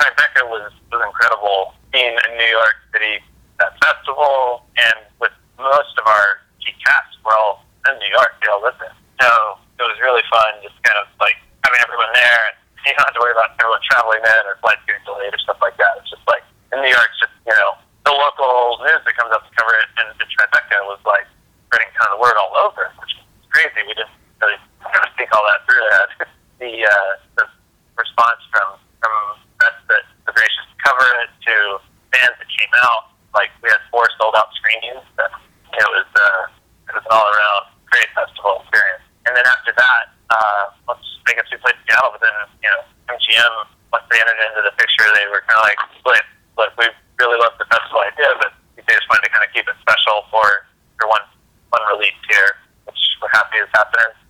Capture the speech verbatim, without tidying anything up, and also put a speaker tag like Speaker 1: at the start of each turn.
Speaker 1: Tribeca was, was incredible. Being in New York City, that festival, and with most of our key cast, we're all in New York, they all live there. So it was really fun, just kind of like having everyone there, and you don't have to worry about everyone traveling in or flights getting delayed or stuff like that. It's just like, in New York, just, you know, the local news that comes up to cover it in, in Tribeca was like spreading kind of the word all over, which is crazy. We didn't really think all that through that. the, uh, the response from, from press that were gracious to cover it to fans that came out, like we had four sold out screenings. That it was, uh, it was an all around great festival experience. And then after that, uh, once I guess we played Seattle, but then, you know, M G M, once they entered into the picture, they were kind of like, look, look, we really loved the festival idea, but we just wanted to kind of keep it special for, for one, one release here, which we're happy is happening.